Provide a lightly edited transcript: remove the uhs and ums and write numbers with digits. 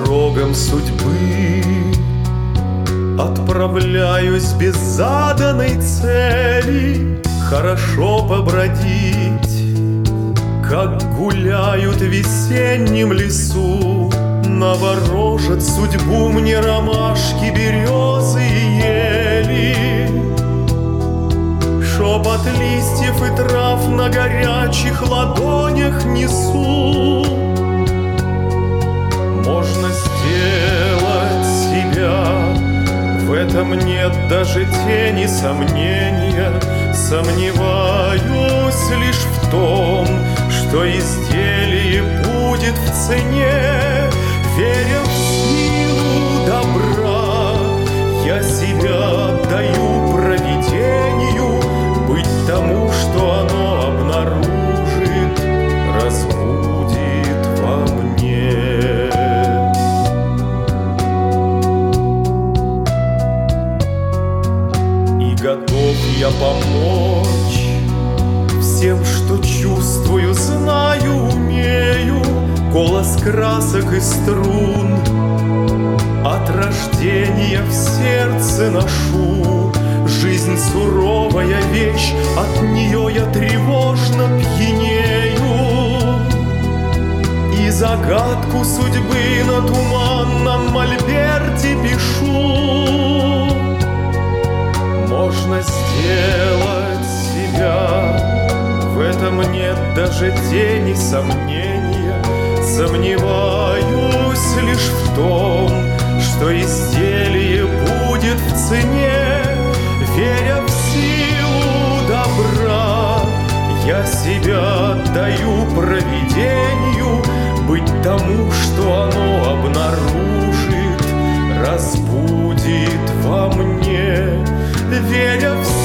дорогам судьбы отправляюсь без заданной цели хорошо побродить, как гуляют в весеннем лесу. Наворожат судьбу мне ромашки, березы и ели. Шепот листьев и трав на горячих ладонях несу. Можно сделать себя, в этом нет даже тени сомнения. Сомневаюсь лишь в том, что изделие будет в цене. Веря в силу добра, я себя отдаю провидению, быть тому, что оно обнаружит, разбудит во мне. И готов я помочь всем, что чувствую, знаю, умею. Голос красок и струн от рождения в сердце ношу. Жизнь суровая вещь, от нее я тревожно пьянею. И загадку судьбы на туманном мольберте пишу. Можно сделать себя, в этом нет даже тени сомнения. Сомневаюсь лишь в том, что изделие будет в цене. Веря в силу добра, я себя отдаю провидению, быть тому, что оно обнаружит, разбудит во мне. Веря в